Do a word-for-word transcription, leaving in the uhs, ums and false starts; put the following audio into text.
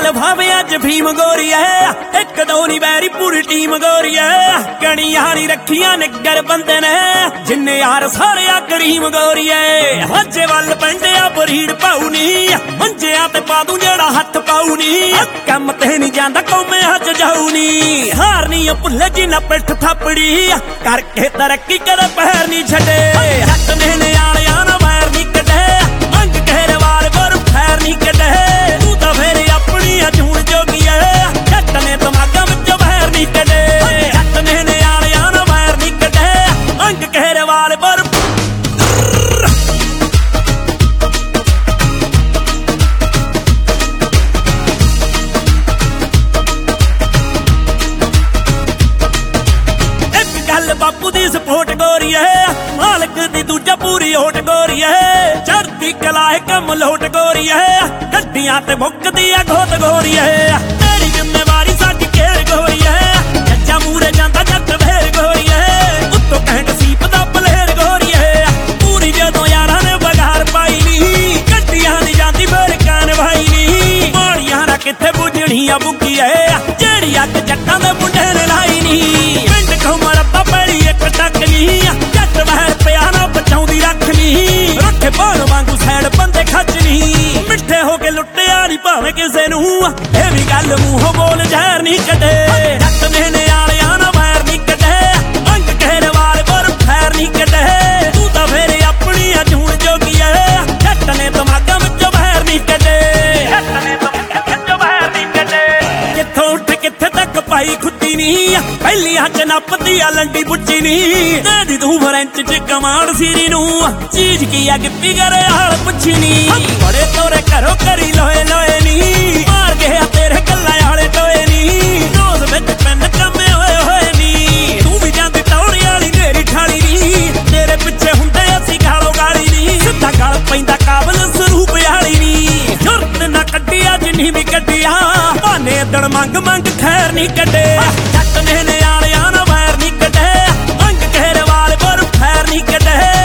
ਨਾਲ ਭਾਵੇਂ ਅੱਜ ਫੀਮ ਗੋਰੀ ਐ, ਇੱਕ ਦੋ ਨੀ ਵੈਰੀ ਪੂਰੀ ਟੀਮ ਗੋਰੀ ਐ। ਕਣੀਆਂ ਨੀ ਰੱਖੀਆਂ ਨਿੱਗਰ ਬੰਦੇ ਨੇ, ਜਿੰਨੇ ਯਾਰ ਸਾਰੇ ਆ ਕਰੀਮ ਗੋਰੀ ਐ। ਹਾਜੇ ਵੱਲ ਪੈਂਡਿਆ ਬਰੀੜ ਪਾਉ ਨੀ, ਮੰਜਿਆਂ ਤੇ ਪਾ ਦੂੰ ਜਿਹੜਾ ਹੱਥ ਪਾਉ ਨੀ। ਕੰਮ ਤੇ ਨੀ ਜਾਂਦਾ ਕੌਮਿਆਂ ਚ ਜਾਊ ਨੀ, ਹਾਰ ਨੀ ਭੁੱਲੇ ਜੀ ਨਾ ਪਿੱਠ ਥਾਪੜੀ, ਕਰਕੇ ਤਰੱਕੀ ਕਦੇ ਪੈਰ ਨੀ ਛੱਡੇ। ਜੱਟ ਨੇ ਨਿਆਲਿਆਂ ਨਾ ਵੈਰ ਨੀ ਕੱਢੇ, ਮੰਗ ਘੇਰੇ ਵਾਲ ਪਰ ਫੈਰ ਨੀ ਕੱਢੇ। ਤੂੰ ਤਾਂ ਫੇਰ ਆਪਣੀ ਜੂਨ ਜੋਗੀ ਐ, ਜੱਟ ਨੇ ਦਿਮਾਗਾਂ ਵਿੱਚੋਂ ਵੈਰ ਨੀ ਕੱਢੇ। ਜੱਟ ਨੇ ਨਿਆਲਿਆਂ ਨਾ ਵੈਰ ਨੀ ਕੱਢੇ, ਮੰਗ ਘੇਰੇ ਵਾਲ ਪਰ ਬਾਪੂ ਦੀ ਸਪੋਰਟ ਗੋਰੀ ਐ, ਮਾਲਕ ਦੀ ਦੂਜਾ ਪੂਰੀ ਹੋਟ ਗੋਰੀ ਐ। ਚੜ੍ਹਦੀ ਕਲਾ ਹੈ ਕੰਮ ਲੋਟ ਗੋਰੀ ਐ, ਗੱਡੀਆਂ ਤੇ ਮੁੱਕਦੀ ਆ ਗੋਤ ਗੋਰੀ ਐ। ਤੇਰੀ ਜ਼ਿੰਮੇਵਾਰੀ ਸਾਡੀ ਘੇਰ ਗੋਰੀ ਐ, ਜੱਜਾ ਮੂਰੇ ਜਾਂਦਾ ਜੱਟ ਫੇਰ ਗੋਰੀ ਐ। ਉੱਤੋਂ ਕਹਿਣ ਸੀਪ ਦਾ ਪਲੇਰ ਗੋਰੀ ਐ, ਪੂਰੀ ਜਦੋਂ ਯਾਰਾਂ ਨੇ ਬਗਾਰ ਪਾਈ ਨੀ, ਗੱਡੀਆਂ ਨੀ ਜਾਂਦੀ ਫੇਰ ਕਾਨ ਭਾਈ ਨੀ। ਮਾੜੀਆਂ ਨਾ ਕਿੱਥੇ ਬੁਝਣੀਆਂ ਬੁੱਕੀ ਐ, ਜਿਹੜੀ ਅੱਗ ਜੱਟਾਂ ਦੇ ਮੁੰਡੇ ਨੇ ਲਾਈ ਨੀ। ਪਿੰਡ ਘੁੰਮਰ ਜੱਟ ਵਹਿਰ ਪਿਆ ਨਾ ਬਚਾਉਂਦੀ ਰੱਖ ਨੀ, ਰੱਖੇ ਬਾਣ ਵਾਂਗੂ ਸੈਡ ਬੰਦੇ ਖੱਜਣੀ। ਮਿੱਠੇ ਹੋ ਕੇ ਲੁੱਟਿਆ ਨੀ ਭਾਵੇਂ ਕਿਸੇ ਨੂੰ, ਇਹ ਵੀ ਗੱਲ ਮੂੰਹੋਂ ਬੋਲ ਜ਼ਹਿਰ ਨੀ ਕੱਢੇ। ਜੱਟ ਨੇ ਨਿਆਲਿਆਂ ਨਾ ਵੈਰ ਨੀ ਕੱਢੇ, ਮੰਗ ਘੇਰੇ ਵਾਲ ਪਰ ਫੈਰ ਨੀ ਕੱਢੇ। ਤੂੰ ਤਾਂ ਫੇਰ ਆਪਣੀ ਜੂਨ ਜੋਗੀ ਐ, ਜੱਟ ਨੇ ਦਿਮਾਗਾਂ ਵਿੱਚੋਂ ਵੈਰ ਨੀ ਕੱਢੇ। ਜੱਟ ਨੇ ਦਿਮਾਗਾਂ ਵਿੱਚੋਂ ਵੈਰ ਨੀ ਕੱਢੇ। ਕਿੱਥੋਂ ਉੱਠ ਕਿੱਥੇ ਤੱਕ ਪਾਈ ਖੁੱਦੀ ਨੀ, ਪਹਿਲੀਆਂ ਚ ਨੱਪਦੀ ਆ ਲੰਡੀ ਬੁੱਚੀ ਨੀ। ਦੇ ਤੂੰ ਫਰੈਂਚ ਚ ਕਮਾਂਡ ਸੀਰੀ ਨੂੰ, ਚੀਜ਼ ਕੀ ਆ ਗਿੱਪੀ ਕਰੇ ਹਾਲ ਪੁੱਛੀ ਨੀ। ਬੜੇ ਤੋਰੇ ਘਰੋਂ ਕਰੀ ਲੋਏ ਲੋਏ ਨੀ, ਮਾਰ ਗਿਆ ਤੇਰੇ ਗੱਲਾਂ ਵਾਲੇ ਟੋਏ ਨੀ। ਨੋਜ਼ ਵਿੱਚ ਪੈਨ ਕੰਮੇ ਹੋਏ ਹੋਏ ਨੀ, ਤੂੰ ਵੀ ਜਾਂਦੀ ਟੌੜੀ ਵਾਲੀ ਨੇਰੀ ਠਾਲੀ ਨੀ। ਤੇਰੇ ਪਿੱਛੇ ਹੁੰਦੇ ਅਸੀਂ ਗਾਲੋ ਗਾਲੀ ਨੀ, ਸਿੱਧਾ ਗਲ ਪੈਂਦਾ ਕਾਬਲ ਸਰੂਪ ਵਾਲੀ ਨੀ। ਜੁਰਤ ਨਾ ਕੱਢਿਆ ਜਿੰਨੀ ਵੀ ਕੱਢਿਆ, ਭਾਨੇ ਦੜ ਮੰਗ ਮੰਗ ਖੈਰ ਨੀ ਕੱਢੇ। ਜੱਟ ਨੇ ਨਿਆਲਿਆਂ ਨਾ ਵੈਰ ਨੀ ਕੱਢੇ, ਮੰਗ ਘੇਰੇ ਵਾਲ ਪਰ ਫੈਰ ਨੀ ਕੱਢੇ।